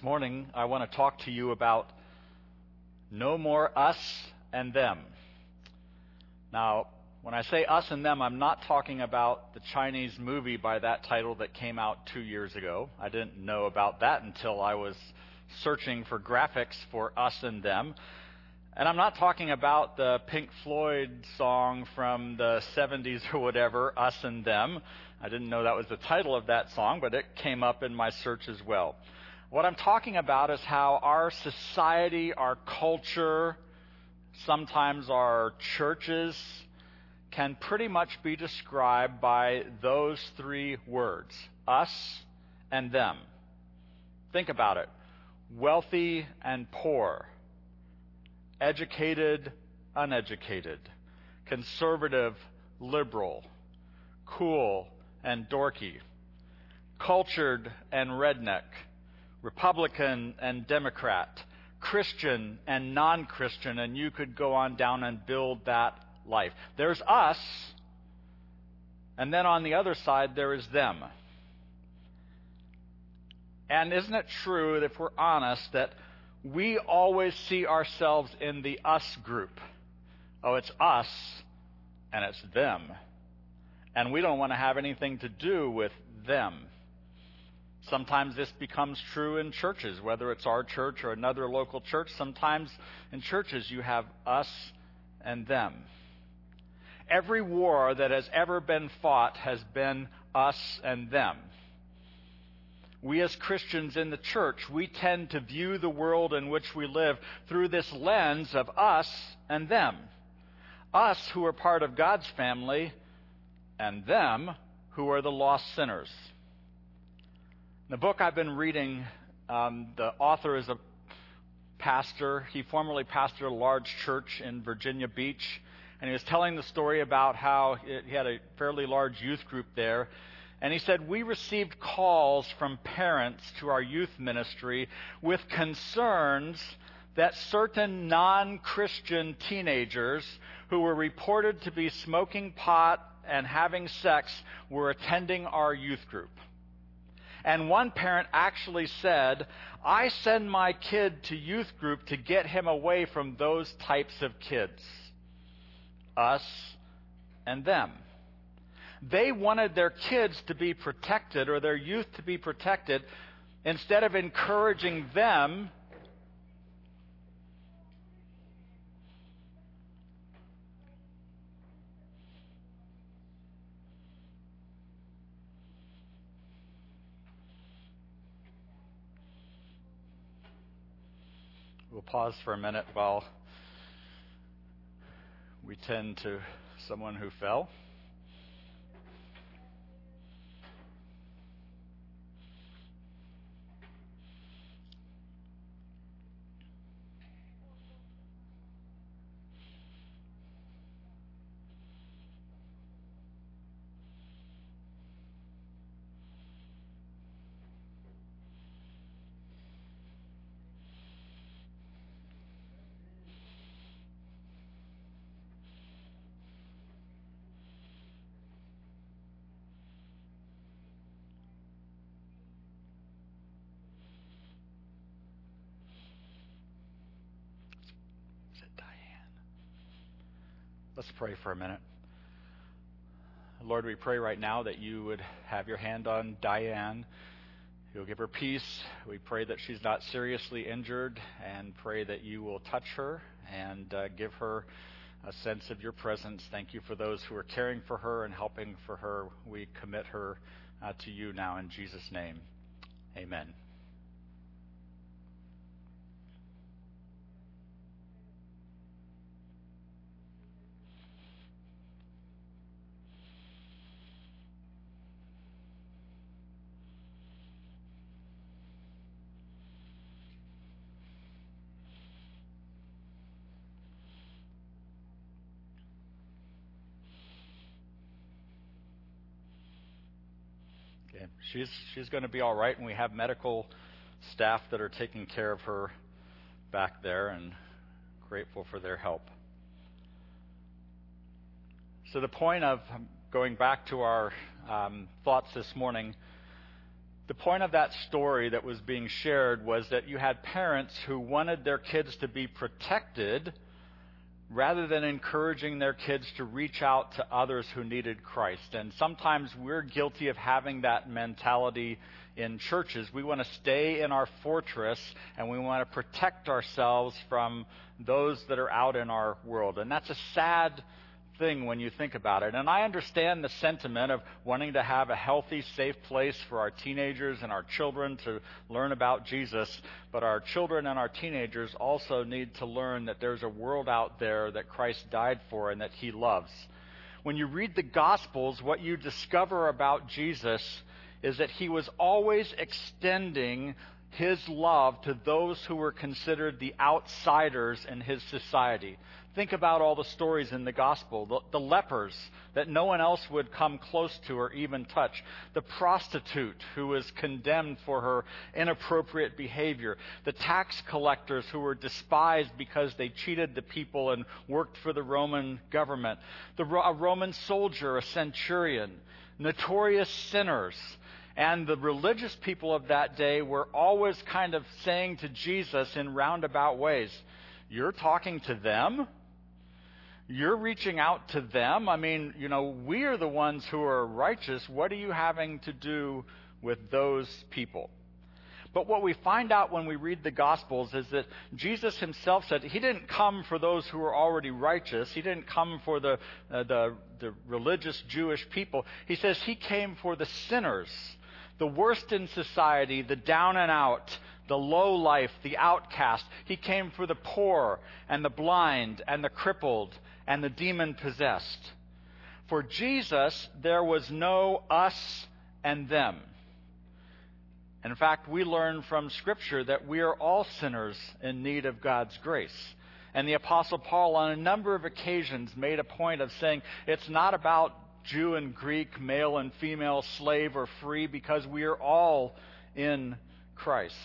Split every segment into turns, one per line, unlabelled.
morning I want to talk to you about no more us and them. Now, when I say us and them, I'm not talking about the Chinese movie by that title that came out 2 years ago. I didn't know about that until I was searching for graphics for us and them. And I'm not talking about the Pink Floyd song from the 70s or whatever, Us and Them. I didn't know that was the title of that song, but it came up in my search as well. What I'm talking about is how our society, our culture, sometimes our churches can pretty much be described by those three words, us and them. Think about it. Wealthy and poor. Educated, uneducated. Conservative, liberal. Cool and dorky. Cultured and redneck. Republican and Democrat, Christian and non-Christian, and you could go on down and build that life. There's us, and then on the other side there is them. And isn't it true that if we're honest that we always see ourselves in the us group? Oh, it's us, and it's them. And we don't want to have anything to do with them. Sometimes this becomes true in churches, whether it's our church or another local church. Sometimes in churches you have us and them. Every war that has ever been fought has been us and them. We as Christians in the church, we tend to view the world in which we live through this lens of us and them. Us who are part of God's family, and them who are the lost sinners. The book I've been reading, the author is a pastor. He formerly pastored a large church in Virginia Beach, and he was telling the story about how he had a fairly large youth group there. And he said, we received calls from parents to our youth ministry with concerns that certain non-Christian teenagers who were reported to be smoking pot and having sex were attending our youth group. And one parent actually said, I send my kid to youth group to get him away from those types of kids. Us and them. They wanted their kids to be protected, or their youth to be protected, instead of encouraging them We'll pause for a minute while we tend to someone who fell. Let's pray for a minute. Lord, we pray right now that you would have your hand on Diane. You'll give her peace. We pray that she's not seriously injured, and pray that you will touch her and give her a sense of your presence. Thank you for those who are caring for her and helping for her. We commit her to you now in Jesus' name. Amen. She's going to be all right, and we have medical staff that are taking care of her back there, and grateful for their help. So the point of going back to our thoughts this morning, The point of that story that was being shared was that you had parents who wanted their kids to be protected rather than encouraging their kids to reach out to others who needed Christ. And sometimes we're guilty of having that mentality in churches. We want to stay in our fortress and we want to protect ourselves from those that are out in our world. And that's a sad thing when you think about it. And I understand the sentiment of wanting to have a healthy, safe place for our teenagers and our children to learn about Jesus. But our children and our teenagers also need to learn that there's a world out there that Christ died for and that He loves. When you read the Gospels, what you discover about Jesus is that He was always extending His love to those who were considered the outsiders in His society. Think about all the stories in the gospel. The lepers that no one else would come close to or even touch. The prostitute who was condemned for her inappropriate behavior. The tax collectors who were despised because they cheated the people and worked for the Roman government. A Roman soldier, a centurion. Notorious sinners. And the religious people of that day were always kind of saying to Jesus in roundabout ways, "You're talking to them? You're reaching out to them? I mean, we are the ones who are righteous. What are you having to do with those people?" But what we find out when we read the Gospels is that Jesus Himself said He didn't come for those who are already righteous. He didn't come for the religious Jewish people. He says He came for the sinners, the worst in society, the down and out, the low life, the outcast. He came for the poor and the blind and the crippled and the demon-possessed. For Jesus, there was no us and them. In fact, we learn from Scripture that we are all sinners in need of God's grace. And the Apostle Paul, on a number of occasions, made a point of saying it's not about Jew and Greek, male and female, slave or free, because we are all in Christ.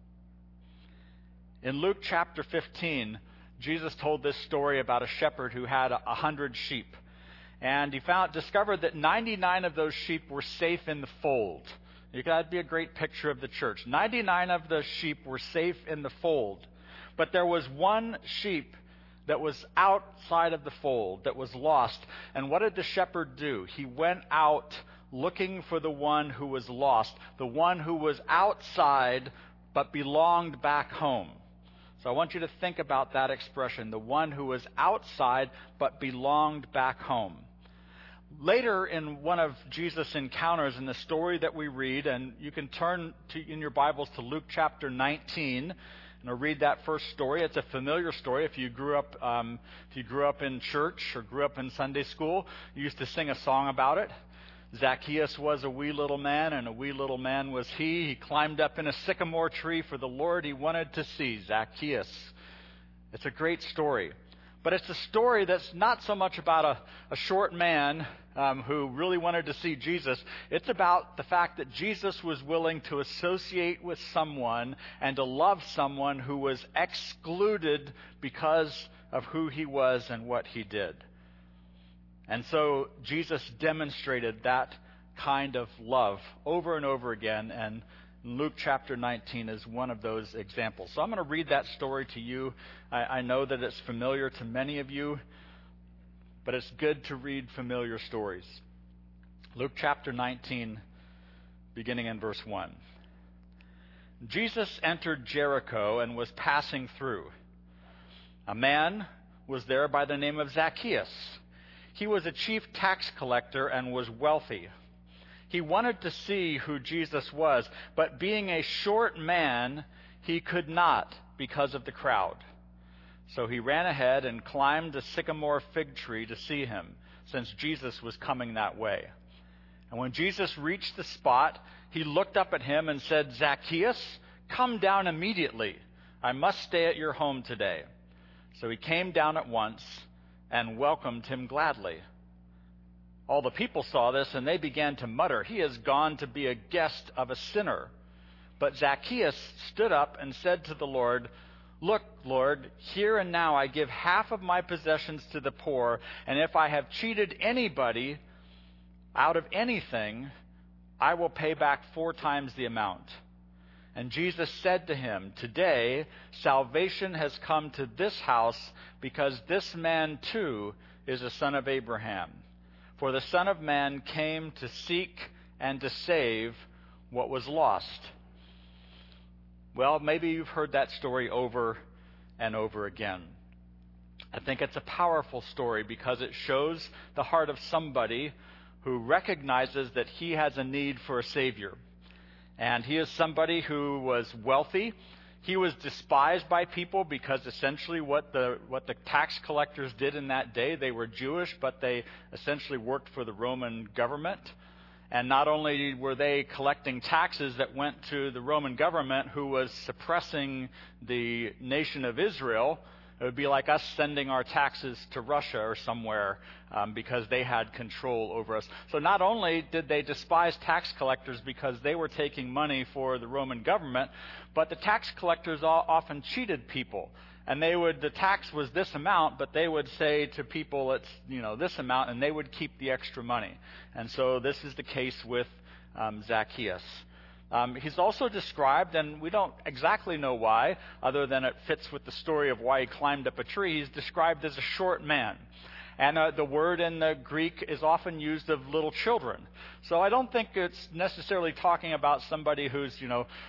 In Luke chapter 15, Jesus told this story about a shepherd who had 100 sheep. And he discovered that 99 of those sheep were safe in the fold. That'd be a great picture of the church. 99 of the sheep were safe in the fold. But there was one sheep that was outside of the fold, that was lost. And what did the shepherd do? He went out looking for the one who was lost, the one who was outside but belonged back home. So I want you to think about that expression, the one who was outside but belonged back home. Later in one of Jesus' encounters in the story that we read, and you can turn in your Bibles to Luke chapter 19, and I'll read that first story. It's a familiar story. If you grew up in church or grew up in Sunday school, you used to sing a song about it. Zacchaeus was a wee little man, and a wee little man was he. He climbed up in a sycamore tree for the Lord he wanted to see. Zacchaeus. It's a great story. But it's a story that's not so much about a short man who really wanted to see Jesus. It's about the fact that Jesus was willing to associate with someone and to love someone who was excluded because of who he was and what he did. And so Jesus demonstrated that kind of love over and over again, and Luke chapter 19 is one of those examples. So I'm going to read that story to you. I know that it's familiar to many of you, but it's good to read familiar stories. Luke chapter 19, beginning in verse 1. Jesus entered Jericho and was passing through. A man was there by the name of Zacchaeus. He was a chief tax collector and was wealthy. He wanted to see who Jesus was, but being a short man, he could not because of the crowd. So he ran ahead and climbed a sycamore fig tree to see him, since Jesus was coming that way. And when Jesus reached the spot, he looked up at him and said, "Zacchaeus, come down immediately. I must stay at your home today." So he came down at once and welcomed him gladly. All the people saw this, and they began to mutter, "He has gone to be a guest of a sinner." But Zacchaeus stood up and said to the Lord, "Look, Lord, here and now I give half of my possessions to the poor, and if I have cheated anybody out of anything, I will pay back 4 times the amount." And Jesus said to him, "Today salvation has come to this house, because this man too is a son of Abraham. For the Son of Man came to seek and to save what was lost." Well, maybe you've heard that story over and over again. I think it's a powerful story because it shows the heart of somebody who recognizes that he has a need for a Savior. And he is somebody who was wealthy. He was despised by people because essentially what the tax collectors did in that day, they were Jewish, but they essentially worked for the Roman government. And not only were they collecting taxes that went to the Roman government, who was suppressing the nation of Israel. It would be like us sending our taxes to Russia or somewhere because they had control over us. So not only did they despise tax collectors because they were taking money for the Roman government, but the tax collectors often cheated people. And the tax was this amount, but they would say to people, it's, this amount, and they would keep the extra money. And so this is the case with Zacchaeus. He's also described, and we don't exactly know why, other than it fits with the story of why he climbed up a tree. He's described as a short man. And the word in the Greek is often used of little children. So I don't think it's necessarily talking about somebody who's,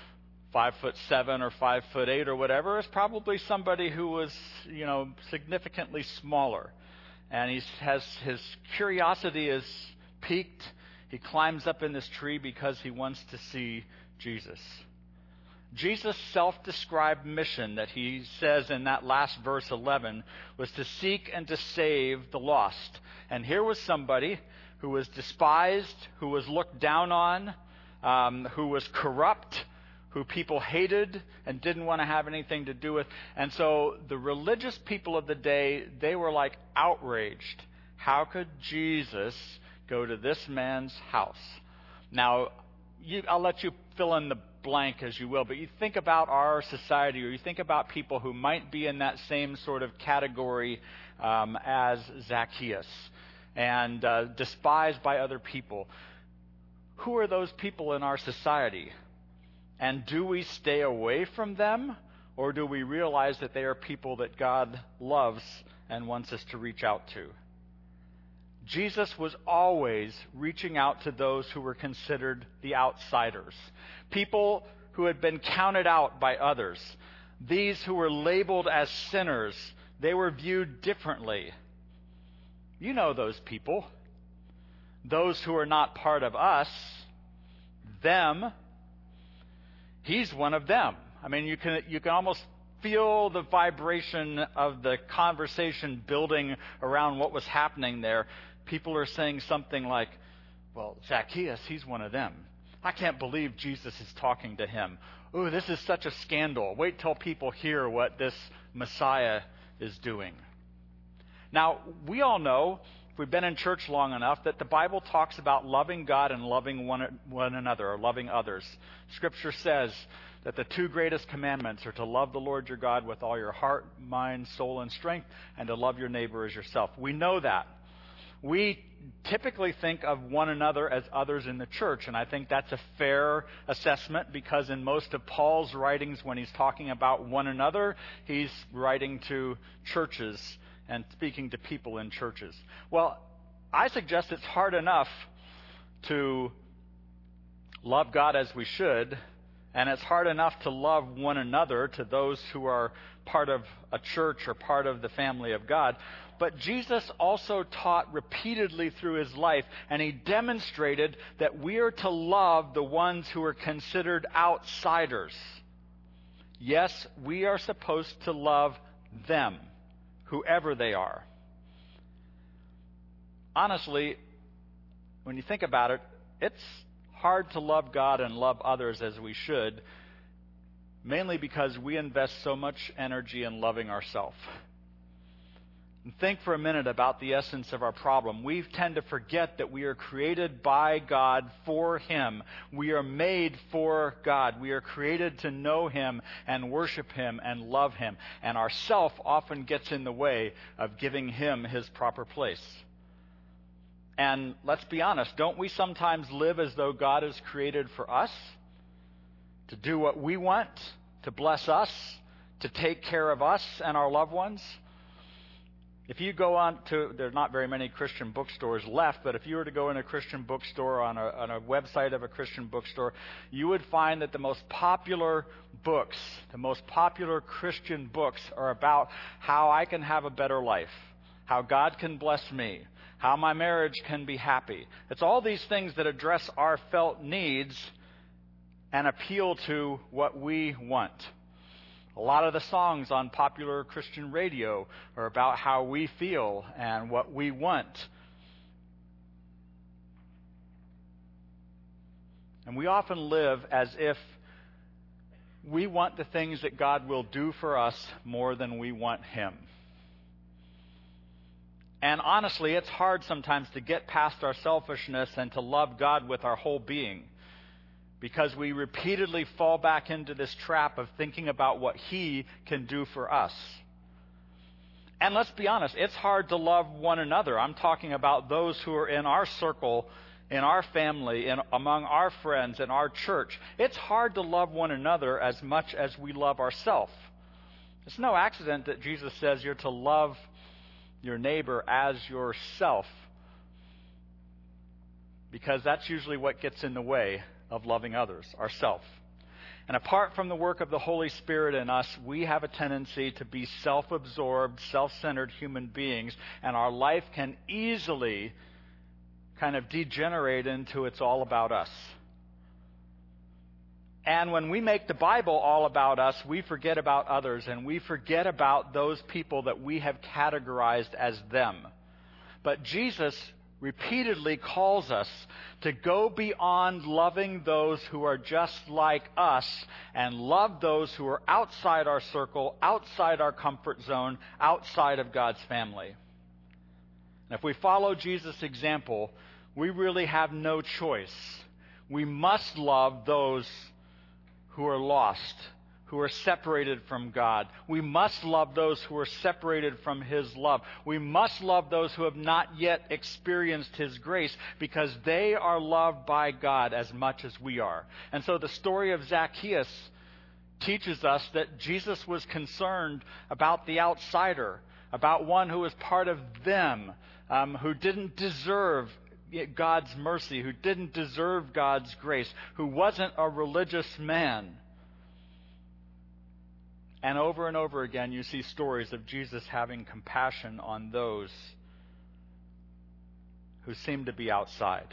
5'7" or 5'8" or whatever. It's probably somebody who was, significantly smaller. And his curiosity is piqued. He climbs up in this tree because he wants to see Jesus. Jesus' self-described mission that he says in that last verse 11 was to seek and to save the lost. And here was somebody who was despised, who was looked down on, who was corrupt, who people hated and didn't want to have anything to do with. And so the religious people of the day, they were like outraged. How could Jesus go to this man's house? Now, I'll let you fill in the blank as you will, but you think about our society, or you think about people who might be in that same sort of category as Zacchaeus, and despised by other people. Who are those people in our society? And do we stay away from them, or do we realize that they are people that God loves and wants us to reach out to? Jesus was always reaching out to those who were considered the outsiders, people who had been counted out by others. These who were labeled as sinners, they were viewed differently. You know those people. Those who are not part of us, them. He's one of them. I mean, you can almost feel the vibration of the conversation building around what was happening there. People are saying something like, well, Zacchaeus, he's one of them. I can't believe Jesus is talking to him. Oh, this is such a scandal. Wait till people hear what this Messiah is doing. Now, we all know, if we've been in church long enough, that the Bible talks about loving God and loving one another, or loving others. Scripture says that the 2 greatest commandments are to love the Lord your God with all your heart, mind, soul, and strength, and to love your neighbor as yourself. We know that. We typically think of one another as others in the church, and I think that's a fair assessment, because in most of Paul's writings, when he's talking about one another, he's writing to churches and speaking to people in churches. Well, I suggest it's hard enough to love God as we should, and it's hard enough to love one another, to those who are part of a church or part of the family of God. But Jesus also taught repeatedly through his life, and he demonstrated that we are to love the ones who are considered outsiders. Yes, we are supposed to love them, whoever they are. Honestly, when you think about it, it's hard to love God and love others as we should, mainly because we invest so much energy in loving ourselves. And think for a minute about the essence of our problem. We tend to forget that we are created by God for him. We are made for God. We are created to know him and worship him and love him. And our self often gets in the way of giving him his proper place. And let's be honest, don't we sometimes live as though God is created for us? To do what we want, to bless us, to take care of us and our loved ones? If you go on to, there are not very many Christian bookstores left, but if you were to go in a Christian bookstore, on a website of a Christian bookstore, you would find that the most popular books, the most popular Christian books are about how I can have a better life, how God can bless me, how my marriage can be happy. It's all these things that address our felt needs and appeal to what we want. A lot of the songs on popular Christian radio are about how we feel and what we want. And we often live as if we want the things that God will do for us more than we want Him. And honestly, it's hard sometimes to get past our selfishness and to love God with our whole being, because we repeatedly fall back into this trap of thinking about what He can do for us. And let's be honest, it's hard to love one another. I'm talking about those who are in our circle, in our family, among our friends, in our church. It's hard to love one another as much as we love ourselves. It's no accident that Jesus says you're to love your neighbor as yourself, because that's usually what gets in the way of loving others, ourselves. And apart from the work of the Holy Spirit in us, we have a tendency to be self-absorbed, self-centered human beings, and our life can easily kind of degenerate into it's all about us. And when we make the Bible all about us, we forget about others, and we forget about those people that we have categorized as them. But Jesus repeatedly calls us to go beyond loving those who are just like us and love those who are outside our circle, outside our comfort zone, outside of God's family. And if we follow Jesus' example, we really have no choice. We must love those who are lost, who are separated from God. We must love those who are separated from His love. We must love those who have not yet experienced His grace, because they are loved by God as much as we are. And so the story of Zacchaeus teaches us that Jesus was concerned about the outsider, about one who was part of them, who didn't deserve God's mercy, who didn't deserve God's grace, who wasn't a religious man. And over again, you see stories of Jesus having compassion on those who seem to be outside.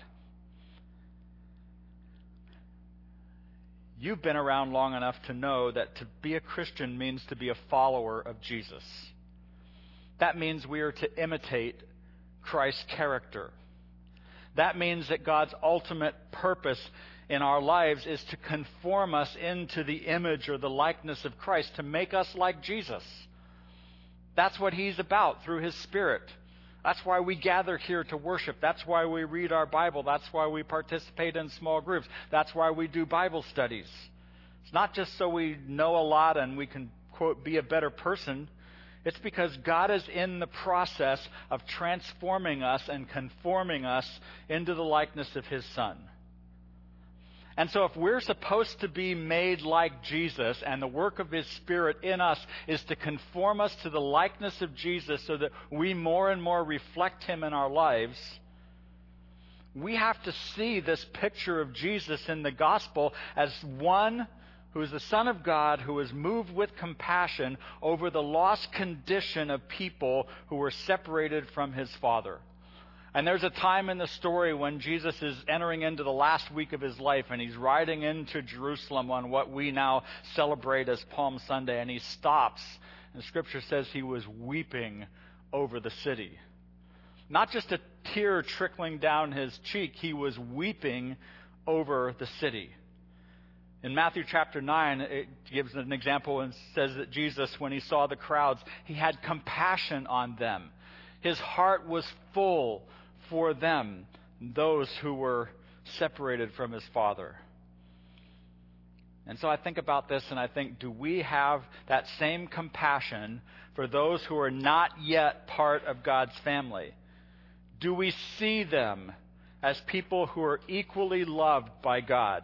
You've been around long enough to know that to be a Christian means to be a follower of Jesus. That means we are to imitate Christ's character. That means that God's ultimate purpose in our lives is to conform us into the image or the likeness of Christ, to make us like Jesus. That's what He's about through His Spirit. That's why we gather here to worship. That's why we read our Bible. That's why we participate in small groups. That's why we do Bible studies. It's not just so we know a lot and we can, quote, be a better person. It's because God is in the process of transforming us and conforming us into the likeness of His Son. And so if we're supposed to be made like Jesus, and the work of His Spirit in us is to conform us to the likeness of Jesus so that we more and more reflect Him in our lives, we have to see this picture of Jesus in the gospel as one who is the Son of God, who is moved with compassion over the lost condition of people who were separated from His Father. And there's a time in the story when Jesus is entering into the last week of His life, and He's riding into Jerusalem on what we now celebrate as Palm Sunday, and He stops, and Scripture says He was weeping over the city. Not just a tear trickling down His cheek, He was weeping over the city. In Matthew chapter 9, it gives an example and says that Jesus, when He saw the crowds, He had compassion on them. His heart was full for them, those who were separated from His Father. And so I think about this and I think, do we have that same compassion for those who are not yet part of God's family? Do we see them as people who are equally loved by God?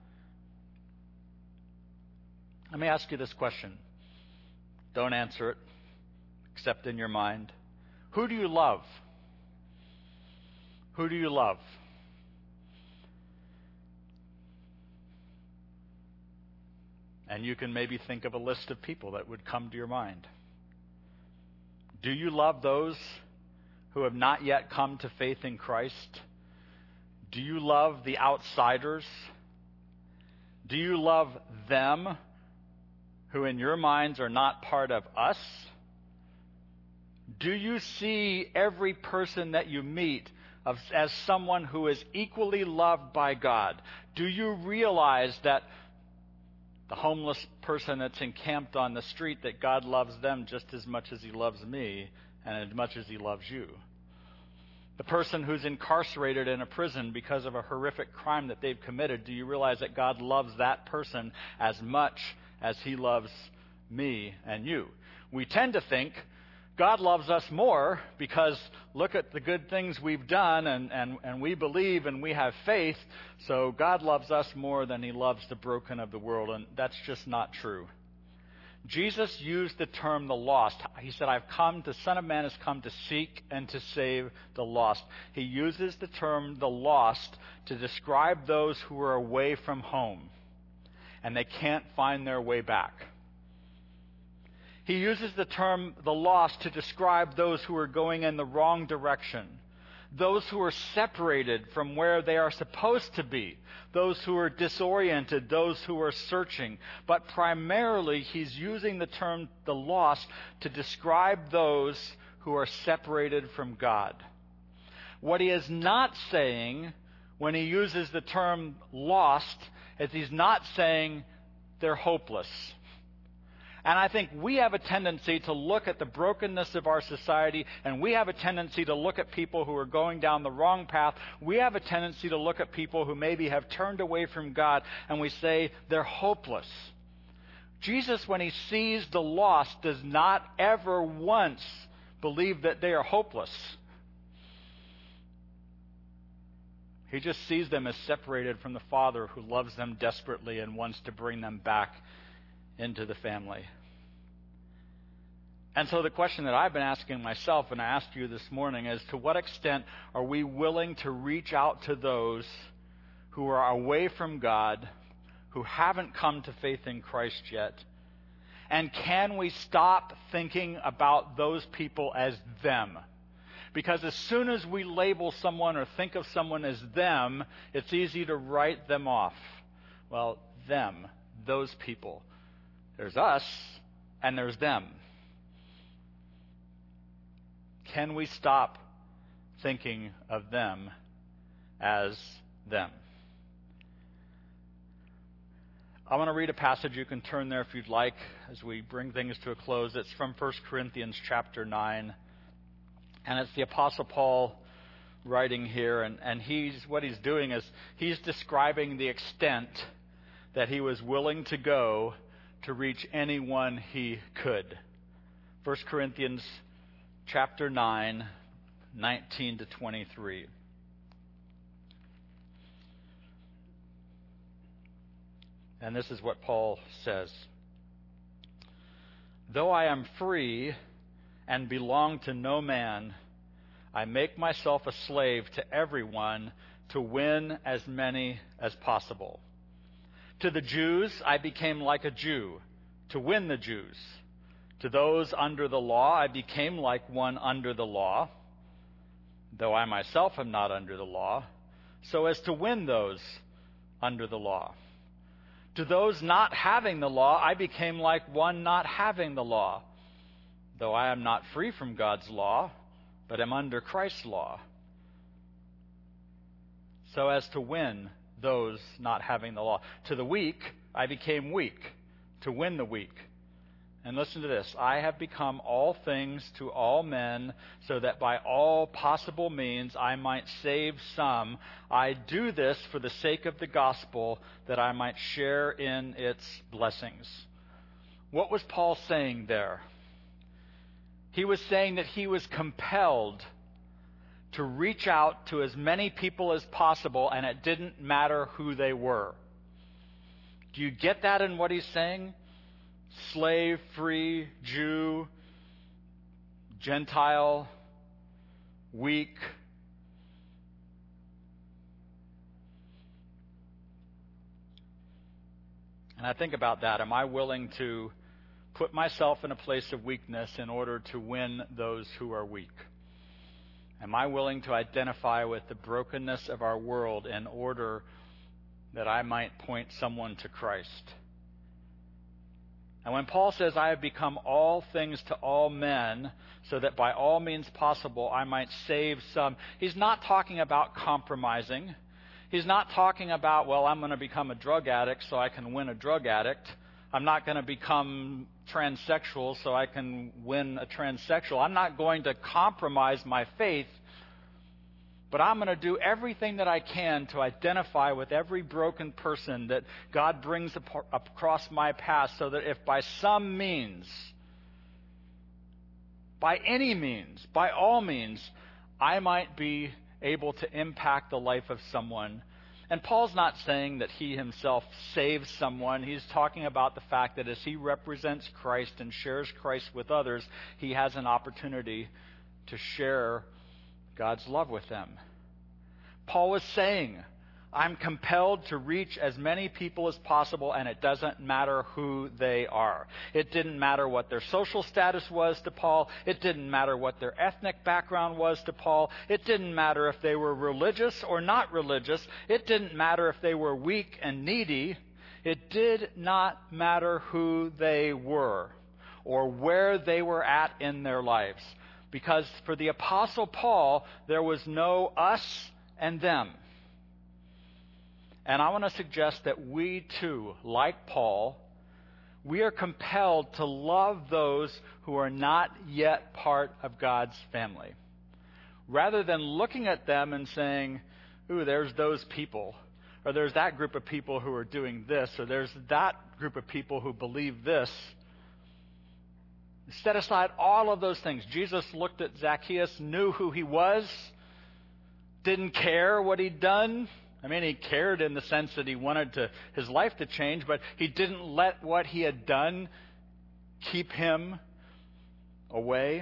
Let me ask you this question. Don't answer it, except in your mind. Who do you love? Who do you love? And you can maybe think of a list of people that would come to your mind. Do you love those who have not yet come to faith in Christ? Do you love the outsiders? Do you love them who in your minds are not part of us? Do you see every person that you meet as someone who is equally loved by God? Do you realize that the homeless person that's encamped on the street, that God loves them just as much as he loves me and as much as he loves you? The person who's incarcerated in a prison because of a horrific crime that they've committed, do you realize that God loves that person as much as he loves me and you? We tend to think God loves us more because look at the good things we've done and we believe and we have faith, so God loves us more than he loves the broken of the world, and that's just not true. Jesus used the term the lost. He said, the Son of Man has come to seek and to save the lost. He uses the term the lost to describe those who are away from home and they can't find their way back. He uses the term the lost to describe those who are going in the wrong direction, those who are separated from where they are supposed to be, those who are disoriented, those who are searching. But primarily, he's using the term the lost to describe those who are separated from God. What he is not saying when he uses the term lost is he's not saying they're hopeless. And I think we have a tendency to look at the brokenness of our society, and we have a tendency to look at people who are going down the wrong path. We have a tendency to look at people who maybe have turned away from God, and we say they're hopeless. Jesus, when he sees the lost, does not ever once believe that they are hopeless. He just sees them as separated from the Father who loves them desperately and wants to bring them back into the family. And so the question that I've been asking myself and I asked you this morning is, to what extent are we willing to reach out to those who are away from God, who haven't come to faith in Christ yet? And can we stop thinking about those people as them? Because as soon as we label someone or think of someone as them, it's easy to write them off. Well, them, those people. There's us, and there's them. Can we stop thinking of them as them? I want to read a passage. You can turn there if you'd like as we bring things to a close. It's from 1 Corinthians chapter 9. And it's the Apostle Paul writing here. And what he's doing is he's describing the extent that he was willing to go to reach anyone he could. 1 Corinthians chapter 9, 19 to 23. And this is what Paul says. Though I am free and belong to no man, I make myself a slave to everyone to win as many as possible. To the Jews, I became like a Jew to win the Jews. To those under the law, I became like one under the law, though I myself am not under the law, so as to win those under the law. To those not having the law, I became like one not having the law, though I am not free from God's law, but am under Christ's law, so as to win those not having the law. To the weak, I became weak to win the weak. And listen to this. I have become all things to all men, so that by all possible means I might save some. I do this for the sake of the gospel, that I might share in its blessings. What was Paul saying there? He was saying that he was compelled to reach out to as many people as possible, and it didn't matter who they were. Do you get that in what he's saying? Slave, free, Jew, Gentile, weak. And I think about that. Am I willing to put myself in a place of weakness in order to win those who are weak? Am I willing to identify with the brokenness of our world in order that I might point someone to Christ? And when Paul says, I have become all things to all men, so that by all means possible I might save some, he's not talking about compromising. He's not talking about, well, I'm going to become a drug addict so I can win a drug addict. I'm not going to become transsexual so I can win a transsexual. I'm not going to compromise my faith, but I'm going to do everything that I can to identify with every broken person that God brings across my path, so that if by some means, by any means, by all means, I might be able to impact the life of someone. And Paul's not saying that he himself saves someone. He's talking about the fact that as he represents Christ and shares Christ with others, he has an opportunity to share God's love with them. Paul was saying, I'm compelled to reach as many people as possible, and it doesn't matter who they are. It didn't matter what their social status was to Paul. It didn't matter what their ethnic background was to Paul. It didn't matter if they were religious or not religious. It didn't matter if they were weak and needy. It did not matter who they were or where they were at in their lives. Because for the Apostle Paul, there was no us and them. And I want to suggest that we too, like Paul, we are compelled to love those who are not yet part of God's family. Rather than looking at them and saying, ooh, there's those people, or there's that group of people who are doing this, or there's that group of people who believe this. Set aside all of those things. Jesus looked at Zacchaeus, knew who he was, didn't care what he'd done. I mean, he cared in the sense that he wanted his life to change, but he didn't let what he had done keep him away.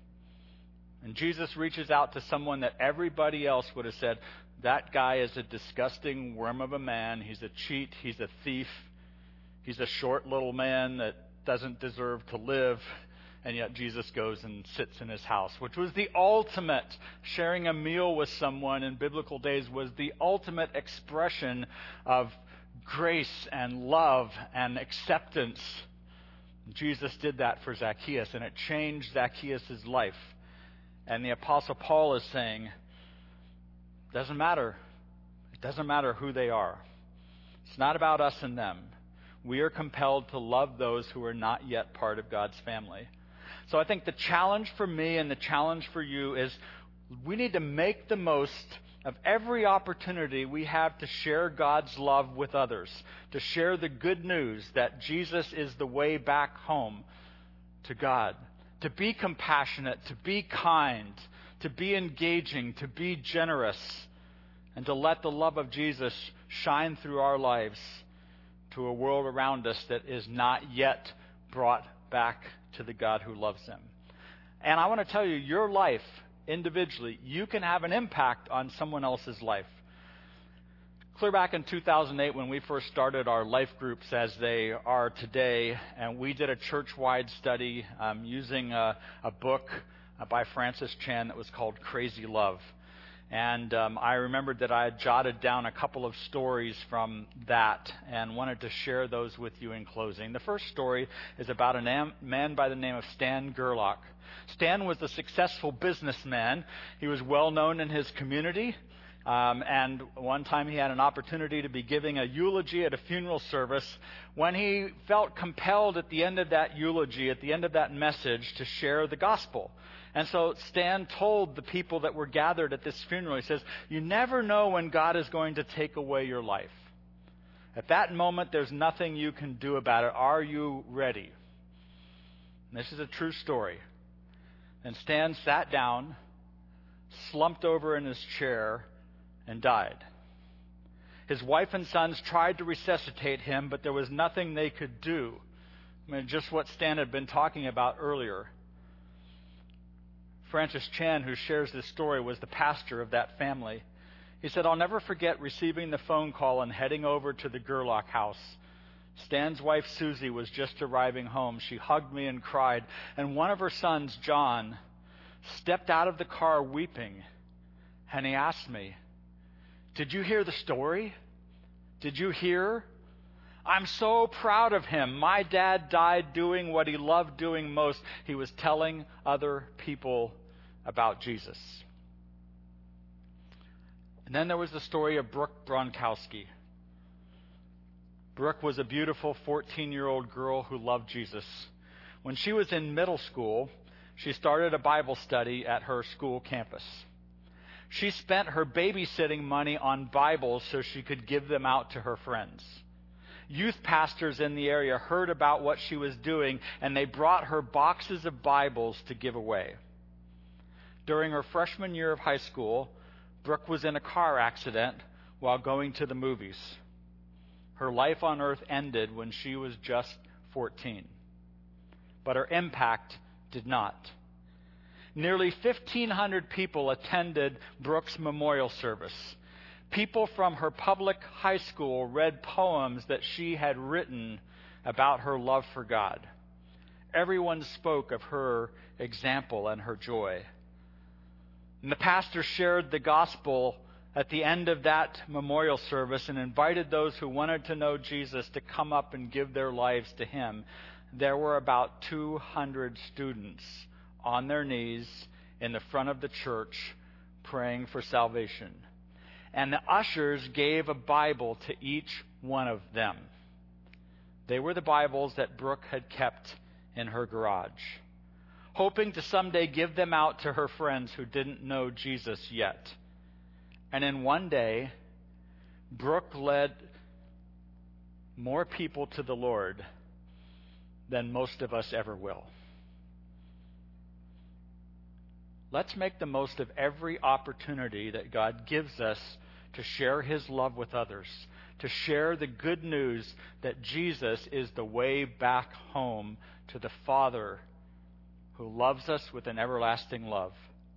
And Jesus reaches out to someone that everybody else would have said, that guy is a disgusting worm of a man. He's a cheat. He's a thief. He's a short little man that doesn't deserve to live. And yet Jesus goes and sits in his house, which was the ultimate. Sharing a meal with someone in biblical days was the ultimate expression of grace and love and acceptance. Jesus did that for Zacchaeus, and it changed Zacchaeus' life. And the Apostle Paul is saying, it doesn't matter. It doesn't matter who they are. It's not about us and them. We are compelled to love those who are not yet part of God's family. So I think the challenge for me and the challenge for you is we need to make the most of every opportunity we have to share God's love with others, to share the good news that Jesus is the way back home to God, to be compassionate, to be kind, to be engaging, to be generous, and to let the love of Jesus shine through our lives to a world around us that is not yet brought back to the God who loves them. And I want to tell you, your life individually, you can have an impact on someone else's life. Clear back in 2008 when we first started our life groups as they are today, and we did a church-wide study using a book by Francis Chan that was called Crazy Love. And I remembered that I had jotted down a couple of stories from that and wanted to share those with you in closing. The first story is about a man by the name of Stan Gerlach. Stan was a successful businessman. He was well known in his community. And one time he had an opportunity to be giving a eulogy at a funeral service when he felt compelled at the end of that eulogy, at the end of that message, to share the gospel. And so Stan told the people that were gathered at this funeral, he says, you never know when God is going to take away your life. At that moment, there's nothing you can do about it. Are you ready? And this is a true story. And Stan sat down, slumped over in his chair, and died. His wife and sons tried to resuscitate him, but there was nothing they could do. I mean, just what Stan had been talking about earlier. Francis Chan, who shares this story, was the pastor of that family. He said, "I'll never forget receiving the phone call and heading over to the Gerlach house. Stan's wife, Susie, was just arriving home. She hugged me and cried, and one of her sons, John, stepped out of the car weeping, and he asked me, 'Did you hear the story? Did you hear? I'm so proud of him. My dad died doing what he loved doing most. He was telling other people about Jesus.'" And then there was the story of Brooke Bronkowski. Brooke was a beautiful 14-year-old girl who loved Jesus. When she was in middle school, she started a Bible study at her school campus. She spent her babysitting money on Bibles so she could give them out to her friends. Youth pastors in the area heard about what she was doing, and they brought her boxes of Bibles to give away. During her freshman year of high school, Brooke was in a car accident while going to the movies. Her life on earth ended when she was just 14. But her impact did not. Nearly 1,500 people attended Brooke's memorial service. People from her public high school read poems that she had written about her love for God. Everyone spoke of her example and her joy. And the pastor shared the gospel at the end of that memorial service and invited those who wanted to know Jesus to come up and give their lives to him. There were about 200 students on their knees in the front of the church praying for salvation. And the ushers gave a Bible to each one of them. They were the Bibles that Brooke had kept in her garage, hoping to someday give them out to her friends who didn't know Jesus yet. And in one day, Brooke led more people to the Lord than most of us ever will. Let's make the most of every opportunity that God gives us to share his love with others, to share the good news that Jesus is the way back home to the Father who loves us with an everlasting love.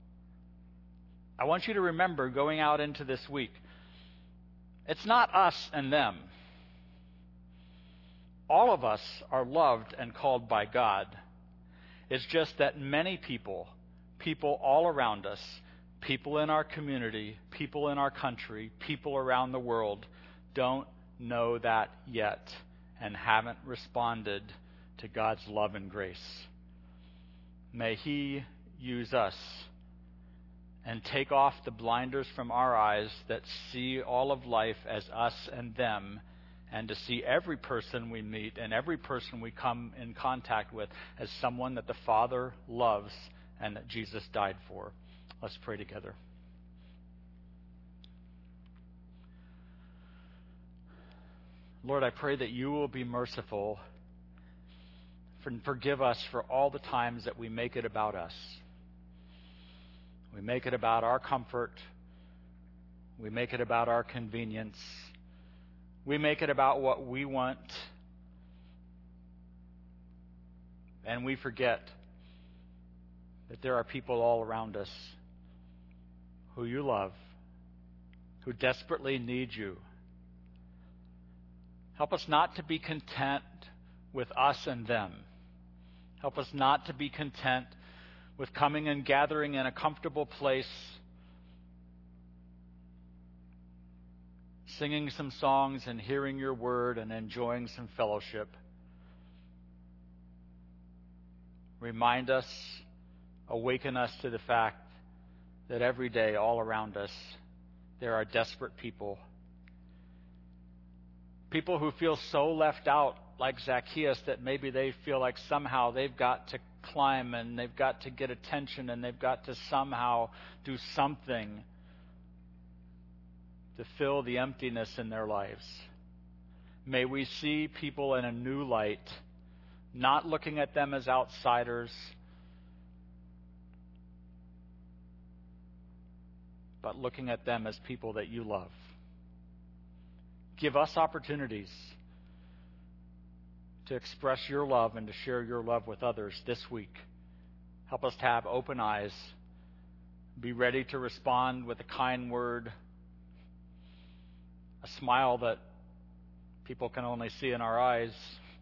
I want you to remember going out into this week, it's not us and them. All of us are loved and called by God. It's just that many people all around us, people in our community, people in our country, people around the world, don't know that yet and haven't responded to God's love and grace. May he use us and take off the blinders from our eyes that see all of life as us and them, and to see every person we meet and every person we come in contact with as someone that the Father loves and that Jesus died for. Let's pray together. Lord, I pray that you will be merciful and forgive us for all the times that we make it about us. We make it about our comfort. We make it about our convenience. We make it about what we want. And we forget that there are people all around us who you love, who desperately need you. Help us not to be content with us and them. Help us not to be content with coming and gathering in a comfortable place, singing some songs and hearing your word and enjoying some fellowship. Remind us, awaken us to the fact that every day all around us there are desperate people. People who feel so left out, like Zacchaeus, that maybe they feel like somehow they've got to climb and they've got to get attention and they've got to somehow do something to fill the emptiness in their lives. May we see people in a new light, not looking at them as outsiders, but looking at them as people that you love. Give us opportunities to express your love and to share your love with others this week. Help us to have open eyes, be ready to respond with a kind word, a smile that people can only see in our eyes,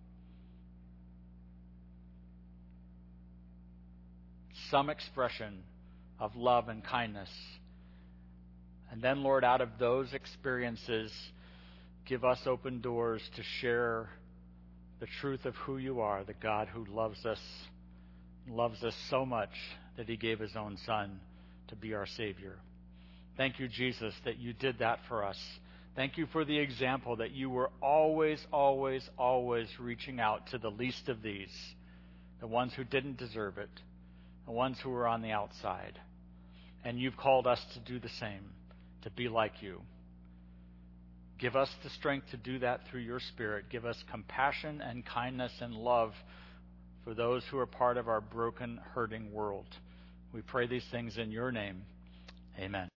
some expression of love and kindness. And then, Lord, out of those experiences, give us open doors to share the truth of who you are, the God who loves us so much that he gave his own Son to be our Savior. Thank you, Jesus, that you did that for us. Thank you for the example that you were always, always, always reaching out to the least of these, the ones who didn't deserve it, the ones who were on the outside. And you've called us to do the same, to be like you. Give us the strength to do that through your Spirit. Give us compassion and kindness and love for those who are part of our broken, hurting world. We pray these things in your name. Amen.